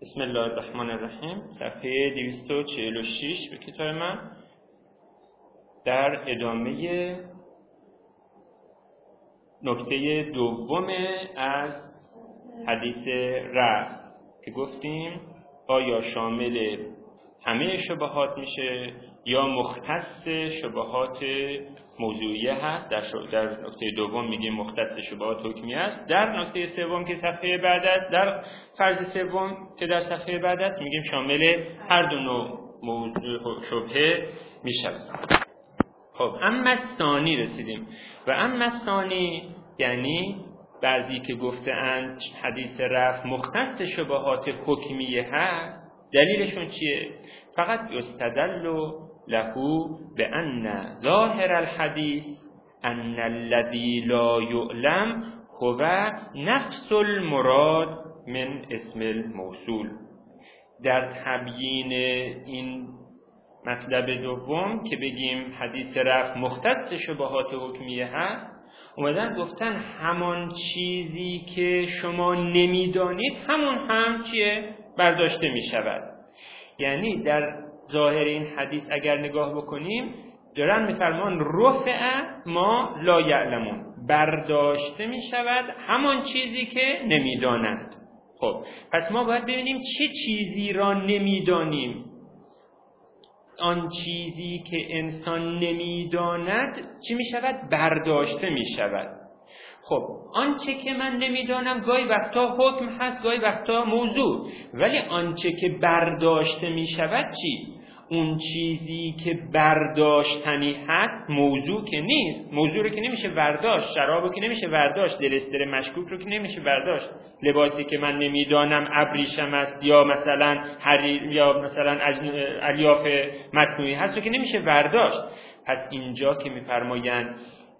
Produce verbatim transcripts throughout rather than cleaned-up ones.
بسم الله الرحمن الرحیم. صفحه دویست و چهل و شش به کتاب من در ادامه نکته دوم از حدیث رفع که گفتیم آیا شامل همه شبهات میشه یا مختص شبهات موضوعیه هست. در, در نکته دوم میگیم مختص شبهات حکمی است. در نکته سوم که صفحه بعد است، در فرض سوم که در صفحه بعد است، میگیم شامل هر دو نوع موضوع شبهه میشه. خب اما ثانی رسیدیم و اما ثانی یعنی بعضی که گفتند حدیث رفع مختص شبهات حکمیه هست. دلیلشون چیه؟ فقط یستدل له بأن ظاهر الحدیث ان الذی لا یعلم هو نفس المراد من اسم الموصول. در تبیین این مطلب دوم که بگیم حدیث رفع مختص شبهات حکمیه هست، اومدن گفتن همان چیزی که شما نمیدانید همون هم چیه؟ برداشته می شود. یعنی در ظاهر این حدیث اگر نگاه بکنیم دارن میفرمان رفع ما لا یعلمون، برداشته می شود همان چیزی که نمیدانند. خب پس ما باید ببینیم چه چیزی را نمیدانیم. آن چیزی که انسان نمیداند چی می شود؟ برداشته می شود. خب آنچه که من نمیدانم گاهی وقتا حکم هست، گاهی وقتا موضوع، ولی آنچه که برداشته می شود چی؟ اون چیزی که برداشتنی هست موضوع که نیست. موضوع رو که نمیشه برداشت، شراب رو که نمیشه برداشت، دلستر مشکوک رو که نمیشه برداشت، لباسی که من نمیدانم ابریشم است یا مثلا حریر یا مثلا الیاف مصنوعی هست رو که نمیشه برداشت. پس اینجا که میفرمایند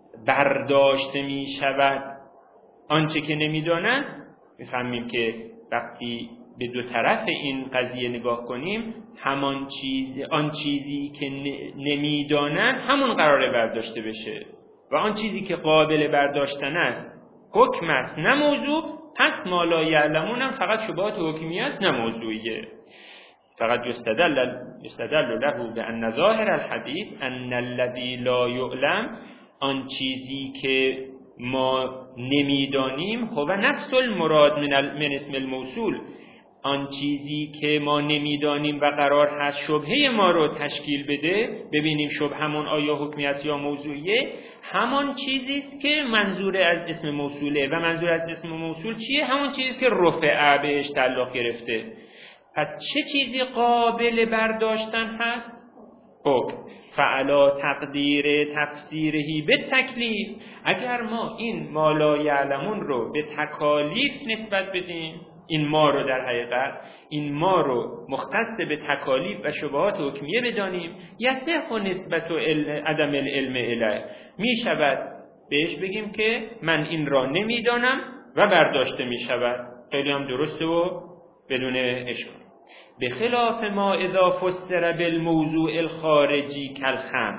برداشته می شود آنچه که نمیدانند، میفهمیم که وقتی به دو طرف این قضیه نگاه کنیم همان چیز آن چیزی که نمیدانند همون قراره برداشته بشه و آن چیزی که قابل برداشتن است حکم است نه موضوع. پس ما لا یعلمون هم فقط شبهات حکمی است نه موضوعیه. فقط یستدل یستدل له بأن ظاهر الحدیث ان الذی لا یعلم، آن چیزی که ما نمیدانیم هو نفس المراد من, من اسم الموصول، آن چیزی که ما نمیدانیم و قرار هست شبهه ما رو تشکیل بده، ببینیم شبهمون آیا حکمی است یا موضوعیه، همان چیزی است که منظور از اسم موصوله. و منظور از اسم موصول چیه؟ همون چیزی که رفع بهش تعلق گرفته. پس چه چیزی قابل برداشتن هست؟ حکم. فعلا تقدیر تفسیرهی به تکلیف، اگر ما این ما لا یعلمون رو به تکالیف نسبت بدیم، این ما رو در حقیقت این ما رو مختص به تکالیف و شبهات حکمیه بدانیم، یصح نسبت و عدم العلم الیه، می شود بهش بگیم که من این را نمیدانم و برداشته می شود. خیلی هم درسته و بدون اشکال. به خلاف ما اذا فسر بالموضوع الخارجی کالخمر،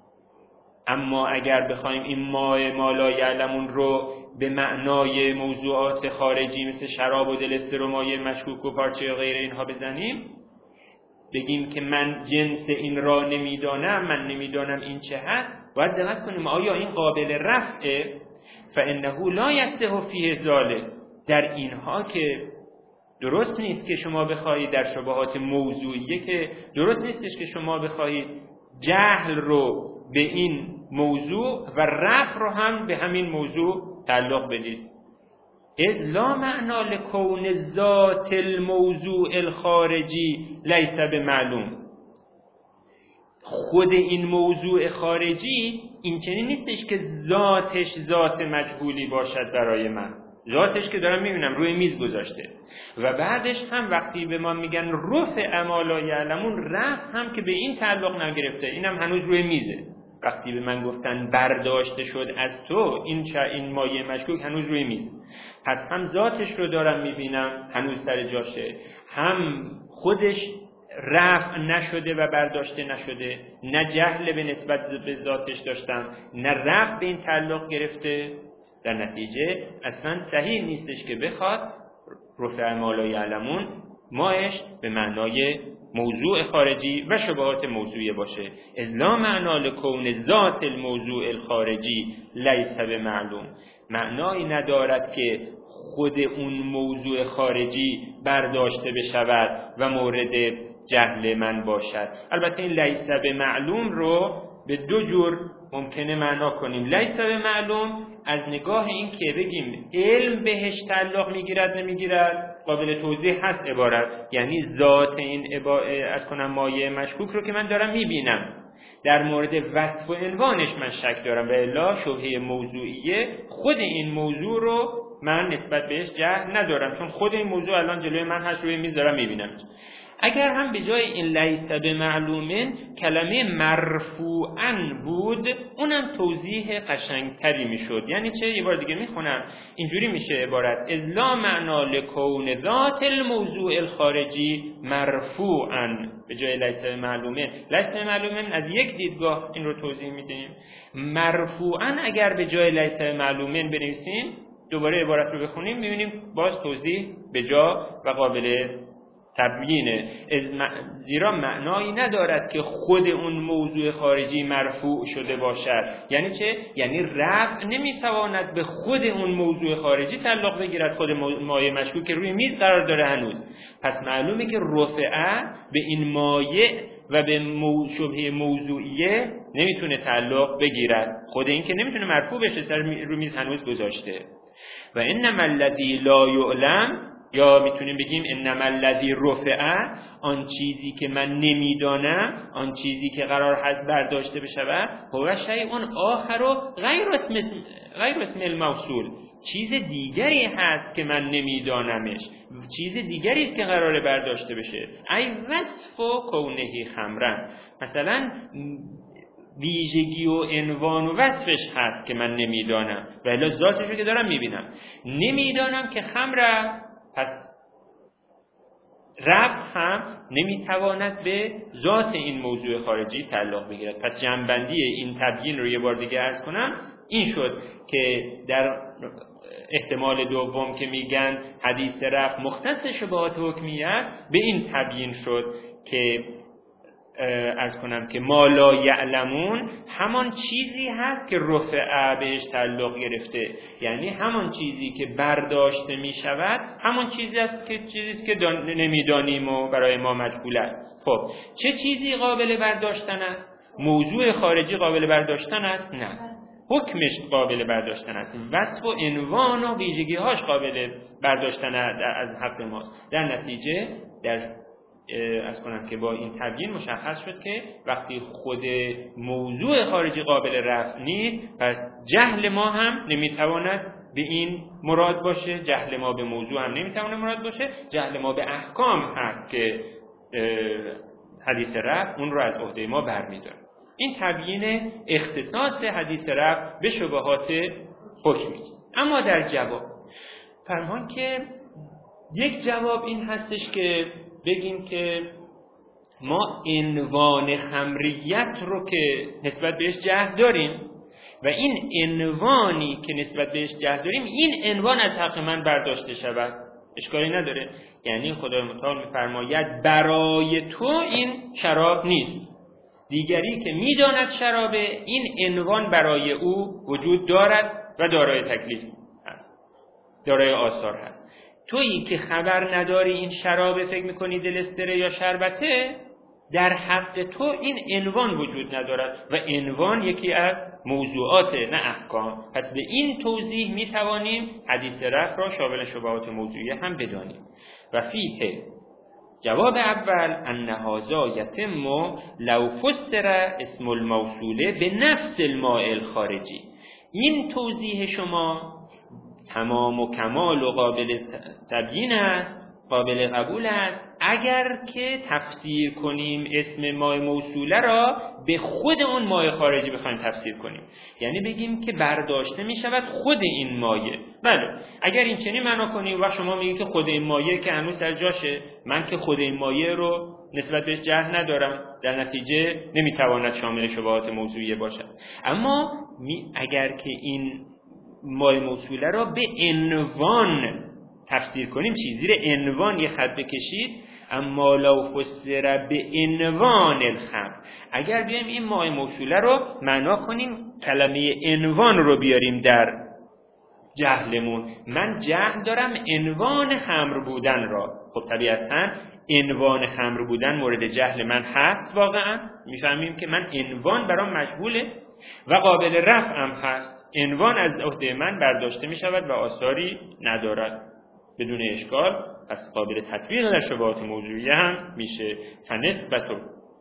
اما اگر بخوایم این ما ما لا یعلمون رو به معنای موضوعات خارجی مثل شراب و دلستر و مایع مشکوک و پارچه و غیره اینها بزنیم، بگیم که من جنس این را نمیدانم، من نمیدانم این چه هست، باید دقت کنیم آیا این قابل رفعه؟ فانه لا یصح فیه ذلک. در اینها که درست نیست که شما بخواهید در شبهات موضوعیه که درست نیستش که شما بخواهید جهل رو به این موضوع و رفع رو هم به همین موضوع تعلق بدید. اذ لا معنا لکون ذات الموضوع الخارجی لیس بمعلوم. خود این موضوع خارجی این چنین نیستش که ذاتش ذات مجهولی باشد برای من. ذاتش که دارم میبینم روی میز گذاشته و بعدش هم وقتی به ما میگن رفع ما لا یعلمون، رفع هم که به این تعلق نگرفته، اینم هنوز روی میزه. وقتی به من گفتن برداشته شد از تو این چه این مایه مشکوک هنوز روی میز، پس هم ذاتش رو دارم میبینم هنوز سر جاشه، هم خودش رفع نشده و برداشته نشده، نه جهل به نسبت به ذاتش داشتم نه رفع به این تعلق گرفته. در نتیجه اصلا صحیح نیستش که بخواد رفع ما لا یعلمون ماش به معنای موضوع خارجی و شبهات موضوعی باشه. از لا معنا لکون ذات الموضوع الخارجی لیس بمعلوم، معنایی ندارد که خود اون موضوع خارجی برداشته بشود و مورد جهل من باشد. البته این لیس بمعلوم رو به دو جور ممکنه معنا کنیم. لیس بمعلوم از نگاه این که بگیم علم بهش تعلق میگیرد نمیگیرد قابل توضیح هست عبارت، یعنی ذات این از کنم مایه مشکوک رو که من دارم میبینم، در مورد وصف و عنوانش من شک دارم و الا شبهه موضوعیه خود این موضوع رو من نسبت بهش جهل ندارم، چون خود این موضوع الان جلوی من هست، روی میز دارم میبینم. اگر هم به جای این لیس بمعلومن کلمه مرفوعاً بود، اونم توضیح قشنگتری میشد. یعنی چه؟ یه بار دیگه میخونم، اینجوری میشه عبارت: از لا معنا لکون ذات الموضوع الخارجی مرفوعاً، به جای لیس بمعلومن. لیس بمعلومن از یک دیدگاه این رو توضیح میدیم. مرفوعاً اگر به جای لیس بمعلومن بنویسیم، دوباره عبارت رو بخونیم، میبینیم باز توضیح به جا و قابل تبیینه. زیرا معنایی ندارد که خود اون موضوع خارجی مرفوع شده باشد. یعنی چه؟ یعنی رفع نمیتواند به خود اون موضوع خارجی تعلق بگیرد، خود مایه مشکوک که روی میز قرار داره هنوز. پس معلومه که رفعه به این مایه و به مو... شبهه موضوعیه نمیتونه تعلق بگیرد، خود این که نمیتونه مرفوع بشه، سر روی میز هنوز گذاشته. و انما الذی لا یعلم، یا میتونیم بگیم انما الذی رفعه، آن چیزی که من نمیدانم، آن چیزی که قرار هست برداشته بشود، هو شیء آخر غیر اسم غیر اسم الموصول، چیز دیگری هست که من نمیدانمش، چیز دیگری است که قراره برداشته بشه. ای وصف و کونه خمرن، مثلا ویژگی و عنوان و وصفش هست که من نمیدانم، ولی ذاتش رو که دارم میبینم. نمیدانم که خمر است، پس ربط هم نمیتواند به ذات این موضوع خارجی تعلق بگیرد. پس جنبندی این تبیین رو یه بار دیگه عرض کنم، این شد که در احتمال دوم که میگن حدیث رفع مختص شبهات حکمیت، به این تبیین شد که عرض کنم که ما لا یعلمون همان چیزی هست که رفع بهش تعلق گرفته، یعنی همان چیزی که برداشته می شود همان چیزی است که چیزی است که نمیدانیم و برای ما مجهول است. خب چه چیزی قابل برداشتن است؟ موضوع خارجی قابل برداشتن است؟ نه، حکمش قابل برداشتن است، وصف و عنوان و ویژگی هاش قابل برداشتن از حق ماست. در نتیجه در از کنم که با این تبیین مشخص شد که وقتی خود موضوع خارجی قابل رفع نیست، پس جهل ما هم نمیتواند به این مراد باشه، جهل ما به موضوع هم نمیتواند مراد باشه، جهل ما به احکام هست که حدیث رفع اون رو از عهده ما برمی‌داره. این تبیین اختصاص حدیث رفع به شبهات حکمی. اما در جواب فرمان که یک جواب این هستش که بگیم که ما عنوان خمریت رو که نسبت بهش جهل داریم و این عنوانی که نسبت بهش جهل داریم، این عنوان از حق من برداشته شود، اشکالی نداره. یعنی خدای متعال می‌فرماید برای تو این شراب نیست، دیگری که می‌داند شرابه، این عنوان برای او وجود دارد و دارای تکلیف هست، دارای آثار هست. تویی که خبر نداری این شراب فکر میکنی دلستره یا شربته، در حق تو این عنوان وجود ندارد و عنوان یکی از موضوعات نه احکام. پس به این توضیح میتوانیم حدیث رفع را شامل شبهات موضوعی هم بدانیم. و فیه جواب اول ان هذا یتم لو فسر اسم الموصوله به نفس الماء الخارجی، این توضیح شما تمام و کمال و قابل تبیین است، قابل قبول است اگر که تفسیر کنیم اسم ماء موصوله را به خود اون ماء خارجی بخوایم تفسیر کنیم، یعنی بگیم که برداشته می شود خود این مایه. بله اگر این چنین معنا کنیم و شما میگید که خود این مایه که هنوز در جاشه، من که خود این مایه رو نسبت بهش جهل ندارم، در نتیجه نمیتواند شامل شبهات موضوعیه باشد. اما اگر که این ماء موصوله را به عنوان تفسیر کنیم چی؟ زیر عنوان یه خط بکشید، اما لو فسر به عنوان الخمر. اگر بیایم این ماء موصوله رو معنا کنیم، کلمه عنوان رو بیاریم در جهلمون، من جهل دارم عنوان خمر بودن را. خب طبیعتاً عنوان خمر بودن مورد جهل من هست، واقعا میفهمیم که من عنوان برام مجهوله و قابل رفع هم هست. عنوان از عهده من برداشته می شود و آثاری ندارد بدون اشکال، پس قابل تطبیق در شبهات موضوعی هم میشه. فنسبتو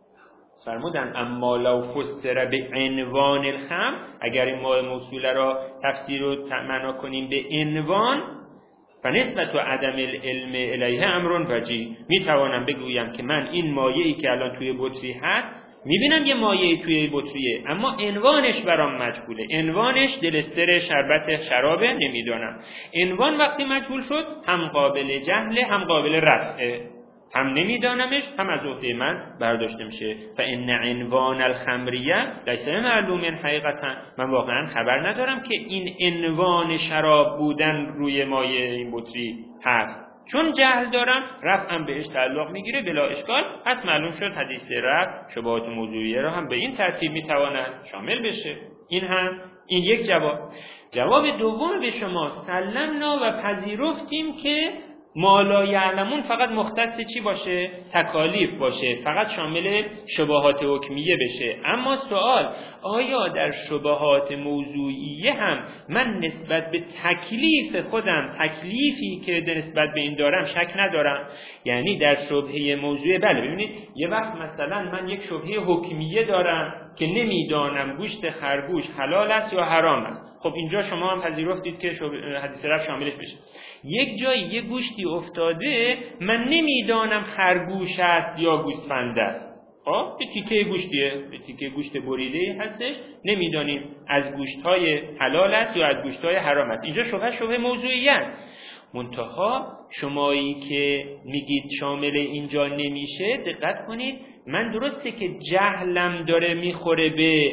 فرمودن اما لو فسر به عنوان الخمر، اگر این ماء موصوله را تفسیر و معنا کنیم به عنوان، فنسبت و عدم العلم الیه امر وجیه، می توانم بگویم که من این مایعی که الان توی بطری هست میبینم یه مایعی توی بطریه، اما عنوانش برام مجهوله. عنوانش دلستر شربت شرابه، نمیدونم. عنوان وقتی مجهول شد هم قابل جهله هم قابل رفعه، هم نمیدانمش هم از عهده من برداشته میشه. فان عنوان الخمریه لیس معلوم حقیقتا، من واقعا خبر ندارم که این عنوان شراب بودن روی مایع این بطری هست، چون جهل دارم رفعم بهش تعلق میگیره بلا اشکال. پس معلوم شد حدیث رفع شبهات موضوعیه را هم به این ترتیب میتواند شامل بشه. این هم این یک جواب. جواب دوم به شما سلمنا و پذیرفتیم که ما لا یعلمون فقط مختص چی باشه؟ تکالیف باشه، فقط شامل شبهات حکمیه بشه. اما سوال، آیا در شبهات موضوعیه هم من نسبت به تکلیف خودم، تکلیفی که نسبت به این دارم شک ندارم؟ یعنی در شبهه موضوعیه، بله ببینید یه وقت مثلا من یک شبهه حکمیه دارم که نمیدانم گوشت خرگوش حلال است یا حرام است. خب اینجا شما هم پذیرفتید که حدیث رفع شاملش بشه. یک جایی یه گوشتی افتاده، من نمیدانم خرگوش است یا گوسفند است. خب به تیکه گوشتیه، به تیکه گوشت بریده هستش، نمیدانیم از گوشت‌های حلال است یا از گوشت‌های حرام است. اینجا شبهه شبهه موضوعی است. منتها شمایی که میگید شامل اینجا نمیشه، دقت کنید، من درسته که جهلم داره میخوره به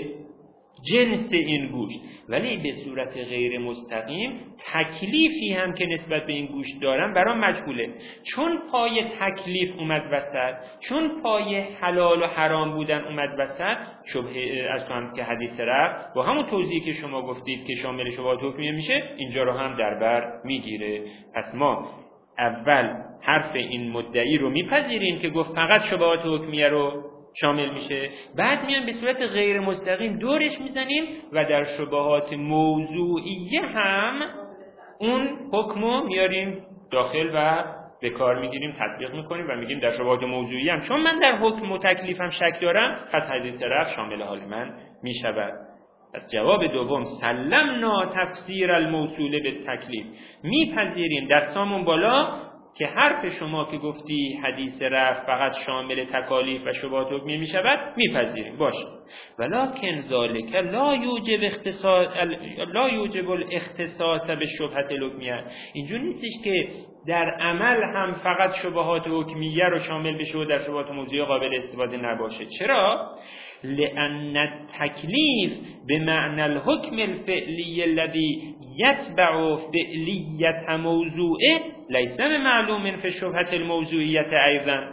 جنس این گوشت، ولی به صورت غیر مستقیم تکلیفی هم که نسبت به این گوشت دارم برام مجهوله. چون پای تکلیف اومد وسط، چون پای حلال و حرام بودن اومد وسط، شبهه از تو هم که حدیث رفع با همون توضیحی که شما گفتید که شامل شبهات حکمیه میشه، اینجا رو هم در بر میگیره. پس ما اول حرف این مدعی رو میپذیریم که گفت فقط شبهات حکمیه رو شامل میشه، بعد میان به صورت غیر مستقیم دورش میزنیم و در شبهات موضوعیه هم اون حکمو میاریم داخل و به کار میگیریم، تطبیق میکنیم و میگیم در شبهات موضوعیه هم چون من در حکم و تکلیفم شک دارم، پس حدیث رفع شامل حال من میشود. پس جواب دوم سلمنا تفسیر الموصول به تکلیف، میپذیریم دستامون بالا که حرف شما که گفتی حدیث رفع فقط شامل تکالیف و شبهات حکمی می شود، میپذیریم باشه. ولکن ذالک لا یوجب اختصاص لا یوجب الاختصاص به شبهات الحکمیه. اینجور نیستش که در عمل هم فقط شبهات حکمیه رو شامل بشه و در شبهات موضوعی قابل استفاده نباشه. چرا؟ لأن التکلیف بمعنى الحکم الفعلی الذي یتبع فعلیت موضوعه لیس معلوم فی شبهة الموضوعیت ایضا.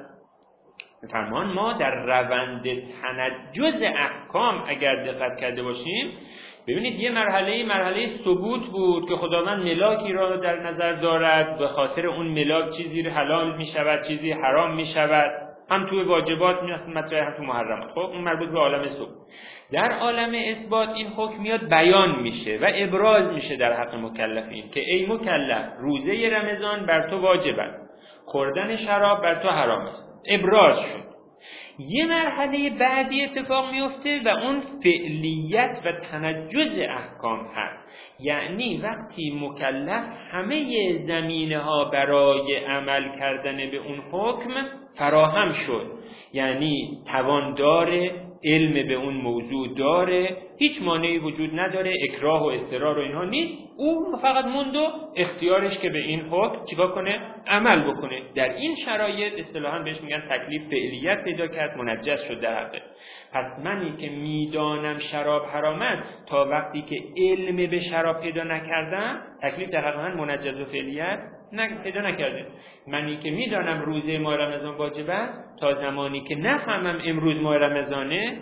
فرمان ما در روند تنجز احکام اگر دقت کرده باشیم، ببینید یه مرحله مرحله ثبوت بود که خداوند ملاکی را در نظر دارد، به خاطر اون ملاک چیزی حلال می شود چیزی حرام می شود، هم توی واجبات میاد مطرح هم تو محرمات. خب اون مربوط به عالم ثبوت. در عالم اثبات این حکم میاد بیان میشه و ابراز میشه در حق مکلفین که ای مکلف روزه رمضان بر تو واجب است، خوردن شراب بر تو حرام است. ابراز شد. یه مرحله بعدی اتفاق میفته و اون فعلیت و تنجز احکام هست. یعنی وقتی مکلف همه زمینه ها برای عمل کردن به اون حکم فراهم شد، یعنی توان داره، علم به اون موضوع داره، هیچ مانعی وجود نداره، اکراه و اضطرار و اینها نیست، او فقط موند و اختیارش که به این حکم چیکار کنه؟ عمل بکنه. در این شرایط اصطلاحاً بهش میگن تکلیف فعلیت پیدا کرد، منجز شد در حقه. پس منی که میدانم شراب حرام است تا وقتی که علم به شراب پیدا نکردم، تکلیف در حق من منجز و فعلیت نه پیدا نکرده. منی که میدانم روزه ماه رمضان واجب است، تا زمانی که نفهمم امروز ماه رمضانه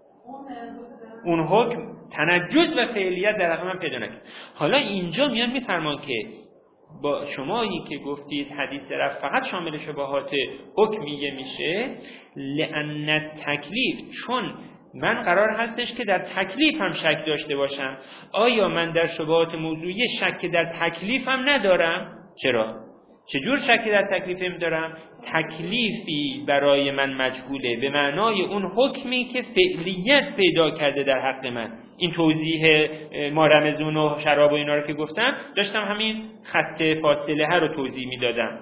اون حکم تنجز و فعلیت در حق من پیدا نکرد. حالا اینجا میان میفرمان که با شمایی که گفتید حدیث رفع فقط شامل شبهات حکمیه میشه، لأن تکلیف، چون من قرار هستش که در تکلیف هم شک داشته باشم. آیا من در شبهات موضوعی شک در تکلیف هم ندارم؟ چرا؟ چجور شکی در تکلیفم دارم؟ تکلیفی برای من مجهوله، به معنای اون حکمی که فعلیت پیدا کرده در حق من. این توضیح ما رمضان و شراب و اینا رو که گفتم، داشتم همین خط فاصله ها رو توضیح میدادم.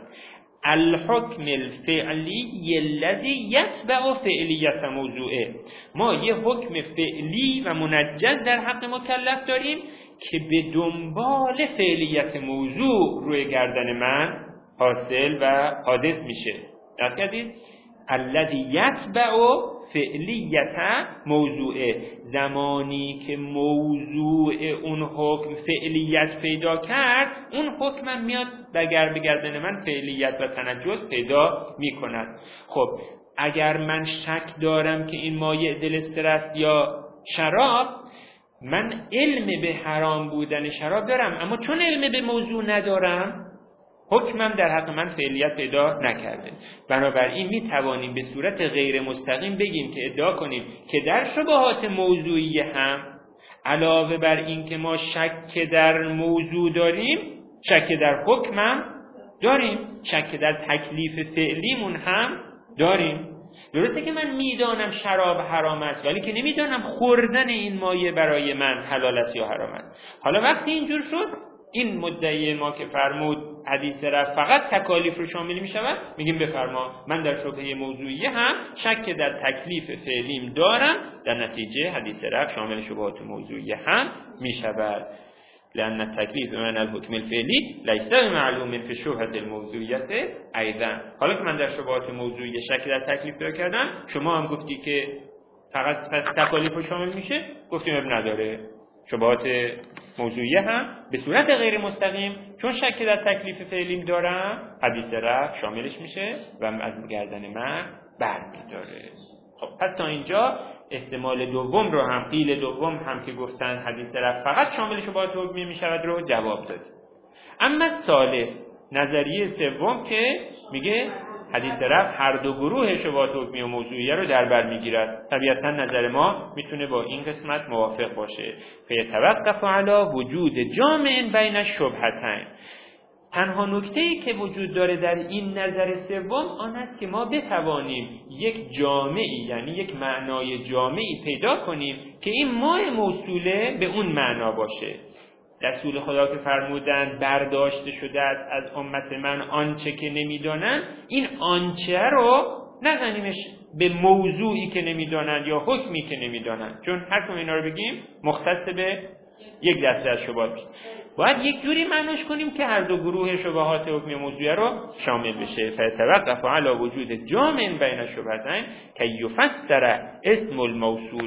الحکم الفعلی الذی یتبع فعلیت موضوعه. ما یه حکم فعلی و منجز در حق مکلف داریم که به دنبال فعلیت موضوع روی گردن من حاصل و حادث میشه. درک کردید؟ الذی یتبع فعلیت موضوعه. زمانی که موضوع اون حکم فعلیت پیدا کرد، اون حکم میاد بگر به گردن من فعلیت و تنجز پیدا میکند. خب اگر من شک دارم که این مایع دلستر است یا شراب، من علم به حرام بودن شراب دارم، اما چون علم به موضوع ندارم، حکمم در حق من فعلیت پیدا نکرده. بنابراین می توانیم به صورت غیر مستقیم بگیم که ادعا کنیم که در شبهات موضوعی هم علاوه بر این که ما شک در موضوع داریم، شک در حکمم داریم، شک در تکلیف فعلیمون هم داریم. درسته که من میدانم شراب حرام است، ولی که نمیدانم خوردن این مایه برای من حلال است یا حرام است. حالا وقتی اینجور شد، این مدعی ما که فرمود حدیث رفع فقط تکالیف رو شامل می شود، میگیم بفرما من در شبهه موضوعی هم شک در تکلیف فعلیم دارم، در نتیجه حدیث رفع شامل شبهات موضوعی هم می شود. لأن التکلیف من الحکم الفعلی لیس معلوم فی شبهه الموضوعیت ایضا. حالا که من در شبهات موضوعی شک در تکلیف پیدا کردم، شما هم گفتی که فقط تکالیف رو شامل میشه، گفتیم اب نداره. شبهات موضوعی هم به صورت غیر مستقیم چون شک در تکلیف فعلیم دارم، حدیث رفع شاملش میشه و از گردن من برمی‌داره. خب پس تا اینجا احتمال دوم رو هم، قیل دوم هم که گفتن حدیث رفع فقط شامل شبهات حکمی میشود رو جواب داد. اما ثالث، نظریه سوم که میگه حدیث رفع هر دو گروه شبهات حکمی و موضوعیه رو در بر میگیرد. طبیعتا نظر ما میتونه با این قسمت موافق باشه. فیتوقف علی وجود جامع بین الشبهتین. تنها نکته‌ای که وجود داره در این نظر سوم آن است که ما بتوانیم یک جامعی، یعنی یک معنای جامعی پیدا کنیم که این ماء موصوله به اون معنا باشه. رسول خدا که فرمودند برداشته شده است از امت من آنچه که نمیدانند، این آنچه رو نزنیمش به موضوعی که نمیدانند یا حکمی که نمیدانند، چون هر کدوم اینا رو بگیم مختص به یک دسته از شبهات میشه. باید یک جوری معناش کنیم که هر دو گروه شبهات حکمی موضوعی رو شامل بشه. فتوقف علی وجود جامع بین الشبهتین که یفسر اسم الموصول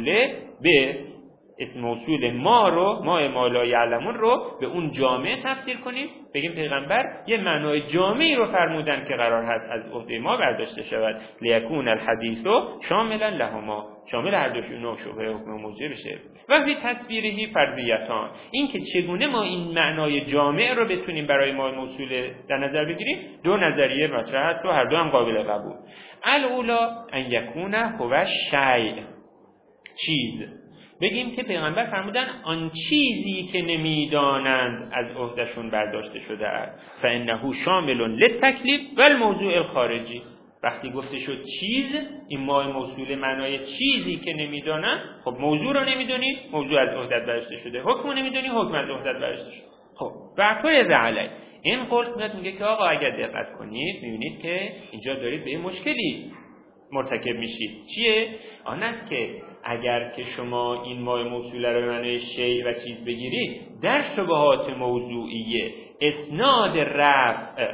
به اسم موصول ما رو، ما ما لا یعلمون رو به اون جامع تفسیر کنیم، بگیم پیغمبر یه معنای جامعی رو فرمودن که قرار هست از عهده ما برداشته شود، لیکون الحدیث شاملا لهما، شامل هر دو نوع شبهه حکم موضوعی بشه. و فی تصویرهی فرضیتان، این که چگونه ما این معنای جامع رو بتونیم برای ما موصول در نظر بگیریم، دو نظریه مطرح است و هر دو هم قابل قبول. الاولا ان یکون هو شیء، چیز. بگیم که پیغمبر فرمودن آن چیزی که نمیدانند از عهدهشون برداشته شده است. فانه شامل للتکلیف و الموضوع الخارجی. وقتی گفته شد چیز، این ماء موصول معنای چیزی که نمیدانند، خب موضوع رو نمیدونید، موضوع از عهدت برداشته شده، حکم رو نمیدونید، حکم از عهدت برداشته شده. خب برطور علی این قول میگه که آقا اگر دقت کنید میبینید که اینجا دارید به مشکلی مرتکب میشید. چیه؟ آن است که اگر که شما این ماء موصوله رو به معنای شیء و چیز بگیرید، در شبهات موضوعیه اسناد رفع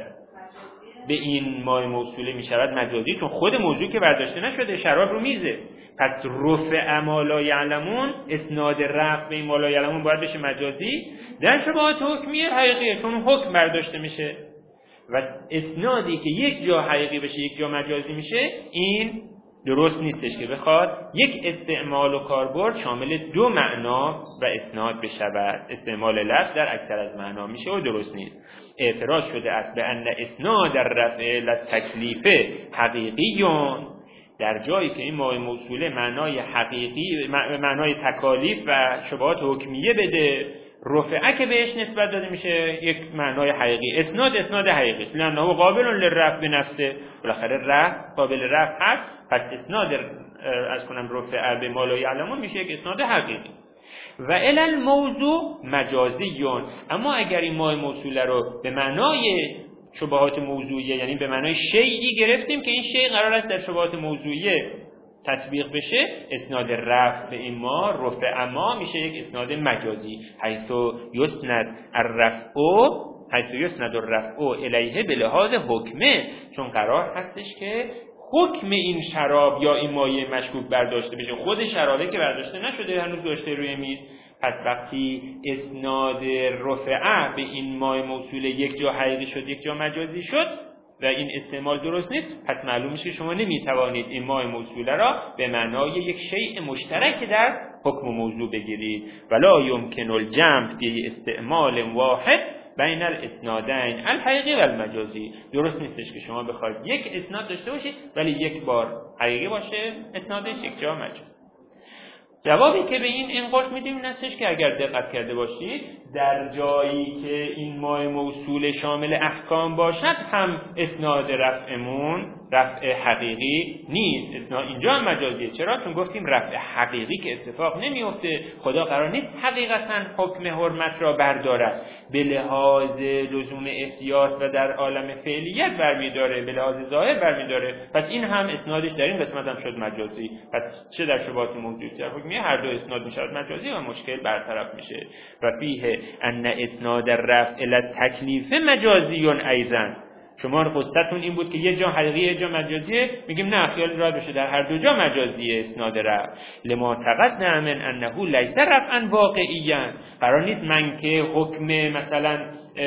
به این ماء موصوله می شود مجازی، چون خود موضوع که برداشته نشده، شراب رو میزه. پس رفع ما لا یعلمون، اسناد رفع به این ما لا یعلمون باید بشه مجازی. در شبهات حکمیه حقیقیه، چون حکم برداشته میشه. و اسنادی که یک جا حقیقی بشه یک جا مجازی میشه، این درست نیستش که بخواد یک استعمال و کاربرد شامل دو معنا و اسناد بشود. استعمال لفظ در اکثر از معنا میشه و درست نیست. اعتراض شده است به ان اسناد در رفع للتکلیف حقیقیون، در جایی که این مایه موصوله معنای حقیقی، معنای تکالیف و شبهات حکمیه بده، رفعه که بهش نسبت داده میشه یک معنای حقیقی. اسناد اسناد حقیقی لانه قابل للرفع بنفسه، بالاخره رفع قابل رفع هست، پس اسناد از کنم رفعه به ما لا یعلمون میشه یک اسناد حقیقی. و الی الموضوع مجازیون، اما اگر این مایه موصوله رو به معنای شبهات موضوعیه، یعنی به معنای شیئی گرفتیم که این شیء قرار است در شبهات موضوعیه تطبیق بشه، اسناد رفع به این ما رفع ما میشه یک اسناد مجازی. حیث یسند الرفع حیث یسند الرفع الیه به لحاظ حکمه، چون قرار هستش که حکم این شراب یا این مایه مشکوک برداشته بشه، خود شرابه که برداشته نشده هنوز داشته روی میز. پس وقتی اسناد رفعه به این مایه موصوله یک جا حقیقی شد یک جا مجازی شد و این استعمال درست نیست، پس معلوم میشه شما نمیتوانید این مایه موصوله را به معنای یک شیء مشترک در حکم موضوع بگیرید. ولا یمکن الجمع فی استعمال واحد بین الاسنادین الحقیقی و المجازی. درست نیستش که شما بخواید یک اسناد داشته باشید ولی یک بار حقیقی باشه اسنادش یک جا مجازی. جوابی که به این انقاش میدیم این هستش که اگر دقت کرده باشید در جایی که این مایه موصول شامل احکام باشد هم اسناد رفعمون رفع حقیقی نیست، اسناد اینجا هم مجازیه. چرا؟ چون گفتیم رفع حقیقی که اتفاق نمیفته، خدا قرار نیست حقیقتا حکم حرمت را بردارد، به لحاظ لزوم احتیاط و در عالم فعلیت برمیداره، به لحاظ ظاهر برمیداره. پس این هم اسنادش در این قسمت هم شد مجازی. پس چه در شبهات موضوعی در حکمیه هر دو اسناد میشود مجازی و مشکل برطرف میشه. و فیه ان اسناد الرفع الی التکلیف مجازی ایضا. شما قصتون این بود که یه جا حقیقی یه جا مجازیه، میگیم نه خیال راحت بشه در هر دو جا مجازیه اسناد رفع. لما تقدم من انه لیس رفعا واقعیا، قرار نیست من که حکم مثلا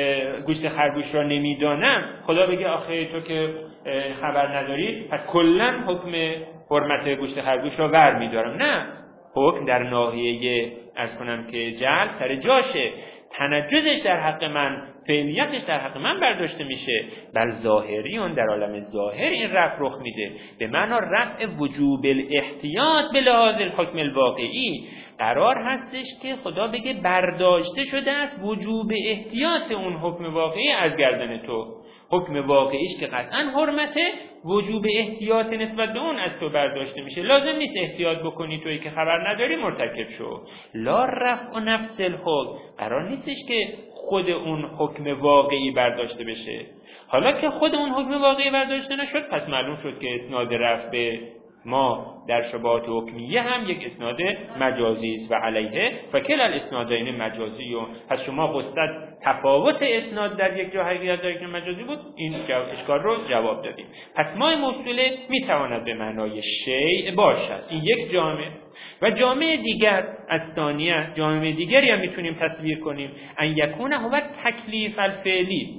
گوشت خرگوش را نمیدانم خدا بگه آخه تو که خبر نداری پس کلا حکم حرمت گوشت خرگوش را ور میدارم. نه، حکم در ناحیه از کنم که جعل سر جاشه، تنجزش در حق من، فعلیتش در حق من برداشته میشه. بل ظاهریون در عالم ظاهر این رفع رخ میده به معنا رفع وجوب الاحتیاط به لحاظ الحکم الواقعی. قرار هستش که خدا بگه برداشته شده است وجوب احتیاط اون حکم واقعی از گردن تو. حکم واقعیش که قطعا حرمته، وجوب احتیاط نسبت به اون از تو برداشته میشه. لازم نیست احتیاط بکنی، تویی که خبر نداری مرتکب شو. لا رفع نفس الحکم، قرار نیستش که خود اون حکم واقعی برداشته بشه. حالا که خود اون حکم واقعی برداشته نشد پس معلوم شد که اسناد رفع به ما در شبهات حکمیه هم یک اسناد مجازی است و علیه فکل الاسنادین مجازی. پس شما قصد تفاوت اسناد در یک جا حقیقت در یک جا مجازی بود، این اشکال رو جواب دادیم. پس ما موصوله میتواند به معنای شیء باشد، این یک جامعه. و جامعه دیگر از ثانیه جامعه دیگری هم میتونیم تصویر کنیم، ان یکون هو تکلیف الفعلی،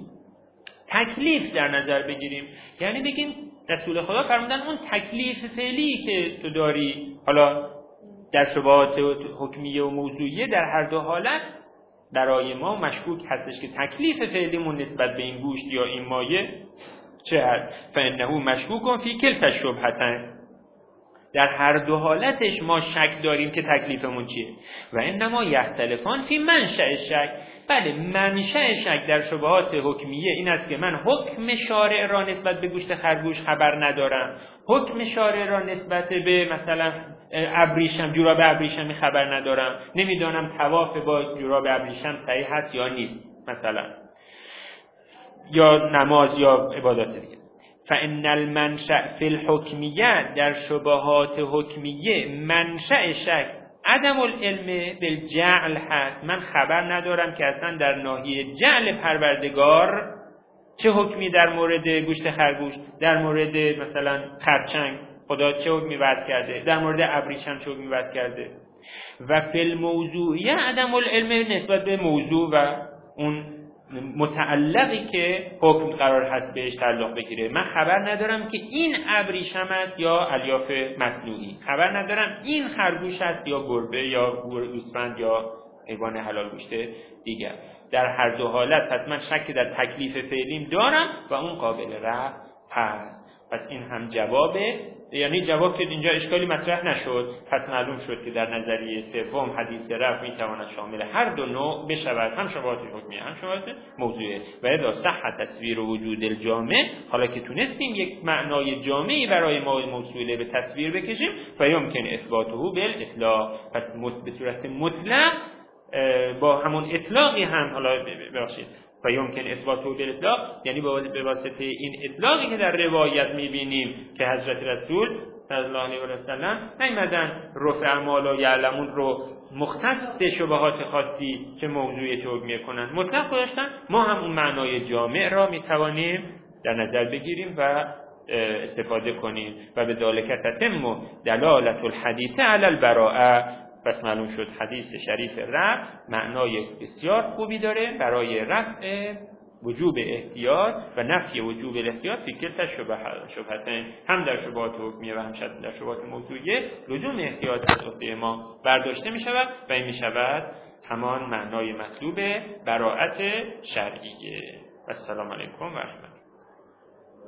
تکلیف در نظر بگیریم، یعنی بگیم رسول خدا فرمودن اون تکلیف فعلی که تو داری، حالا در شبهات حکمیه و موضوعیه در هر دو حالت برای ما مشکوک هستش که تکلیف فعلیمون نسبت به این گوشت یا این مایه چه هست. فانه مشکوک فی کلتا الشبهتین، در هر دو حالتش ما شک داریم که تکلیفمون چیه. و انما یختلفان فی منشأ شک، بله منشأ شک در شبهات حکمیه این است که من حکم شارع را نسبت به گوشت خرگوش خبر ندارم، حکم شارع را نسبت به مثلا ابریشم جوراب ابریشمی خبر ندارم، نمیدانم طواف با جوراب ابریشم صحیح هست یا نیست مثلا، یا نماز یا عبادات دیگه. فان المنشأ فی الحکمیه، در شبهات حکمیه منشأ شک عدم العلم بالجعل هست، من خبر ندارم که اصلا در ناحیه جعل پروردگار چه حکمی در مورد گوشت خرگوش، در مورد مثلا خرچنگ خدا چه حکمی وضع کرده، در مورد ابریشم چه حکمی وضع کرده. و فی الموضوعیه عدم العلم نسبت به موضوع و اون متعلقی که حکم قرار هست بهش تعلق بگیره. من خبر ندارم که این ابریشم است یا الیاف مصنوعی، خبر ندارم این خرگوش است یا گربه یا گوسفند یا حیوان حلال گوشته دیگر. در هر دو حالت پس من شک در تکلیف فعلیم دارم و اون قابل رفع هست. پس این هم جوابه، یعنی جواب که اینجا اشکالی مطرح نشد. پس معلوم شد که در نظریه سوم حدیث رفع میتواند شامل هر دو نوع بشود، هم شبهات حکمیه هم شبهات موضوعه. و اذا صح تصویر وجود الجامع، حالا که تونستیم یک معنای جامعی برای ما موصوله به تصویر بکشیم، فیمکن اثباته بالاطلاق، پس به صورت مطلق با همون اطلاقی هم، حالا ببخشید و یمکن اثباته بالاطلاق یعنی به واسطه این اطلاقی که در روایت میبینیم که حضرت رسول صلی الله علیه و سلم نیامدن رفع اعمال و یعلمون رو مختص شبهات خاصی که موضوعی توجیه کنن مطلق گذاشتن، ما هم اون معنای جامع را میتوانیم در نظر بگیریم و استفاده کنیم. و به ذالک تتم دلالت الحدیث علی البراءه. پس معلوم شد حدیث شریف رفع معنای بسیار خوبی داره برای رفع وجوب احتیاط و نفی وجوب الاحتیاط فی کلتا شبهتین، هم در شبهات حکمیه و هم در شبهات موضوعیه لزوم احتیاط از عهده ما برداشته می شود و این می شود همان معنای مطلوب براءت شرعیه. السلام علیکم و رحمت